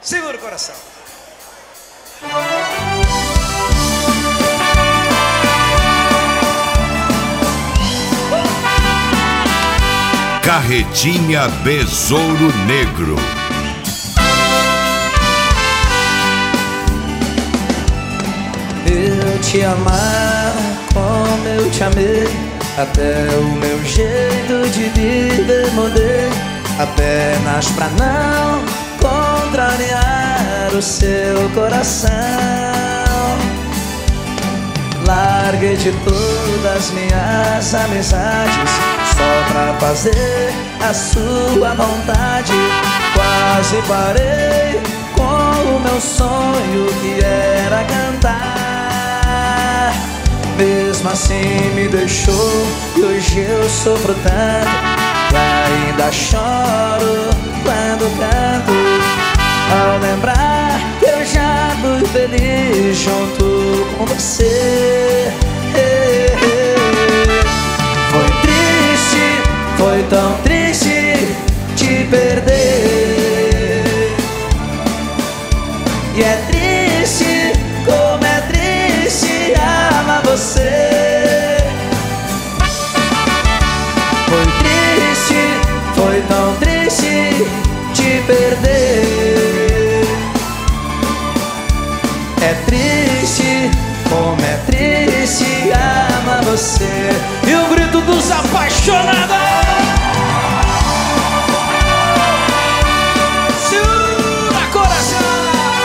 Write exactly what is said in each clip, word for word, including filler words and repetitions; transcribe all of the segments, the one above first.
Segura o coração. Carretinha Besouro Negro. Eu te amava como eu te amei, até o meu jeito de viver mudei, apenas pra não contrariar o seu coração. Larguei de todas minhas amizades só pra fazer a sua vontade. Quase parei com o meu sonho que era cantar. Mesmo assim me deixou e hoje eu sofro tanto, e ainda choro quando canto, ao lembrar que eu já fui feliz junto com você. Foi triste, foi tão triste te perder, e é triste, como é triste amar você. Foi triste, foi tão triste te perder, é triste, como é triste amar você. E o grito dos apaixonados. Segura coração.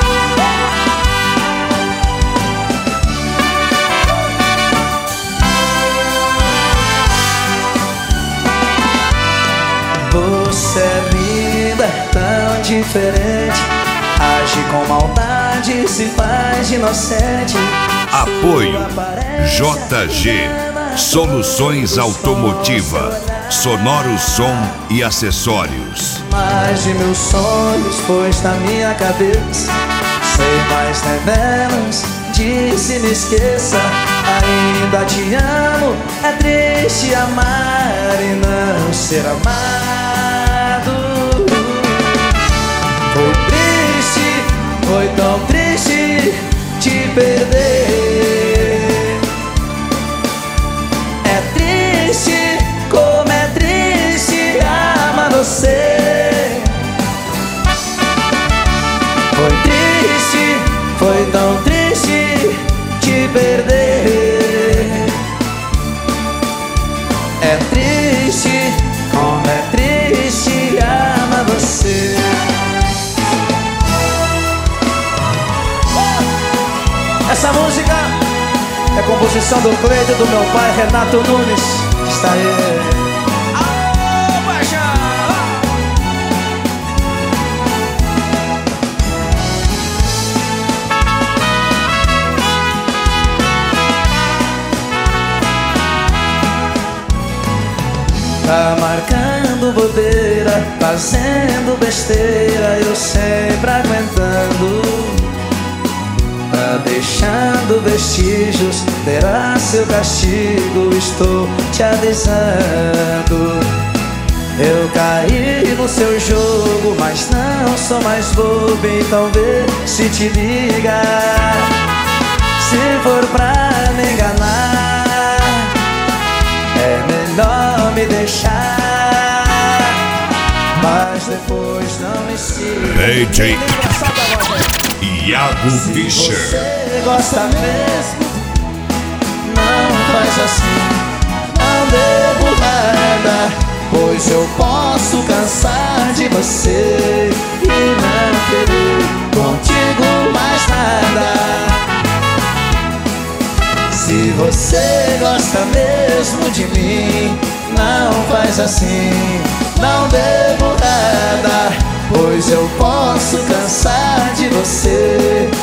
Você é linda, tão diferente, age com maldade, se faz de inocente. Apoio J G Soluções Automotiva, Sonoro Som e Acessórios. Mais de meus sonhos pôs na minha cabeça, sei mais nem menos, disse me esqueça. Ainda te amo, é triste amar e não ser amado. Foi triste, foi tão triste te perder, é triste, como é triste amar você. Foi triste, foi tão triste te perder, é triste, como é triste amar você. Essa música é composição do Cleide, do meu pai Renato Nunes. Está aí. Alô, Paixão! Tá marcando bobeira, fazendo besteira, eu sempre aguentando. Tá deixando vestígios, terá seu castigo, estou te avisando. Eu caí no seu jogo, mas não sou mais bobo, então vê se te liga. Se for pra me enganar, é melhor me deixar, mas depois não me siga. D J Iago Fischer. Se você gosta mesmo, não faz assim, não devo nada, pois eu posso cansar de você e não querer contigo mais nada. Se você gosta mesmo de mim, não faz assim, não devo nada, pois eu posso cansar de você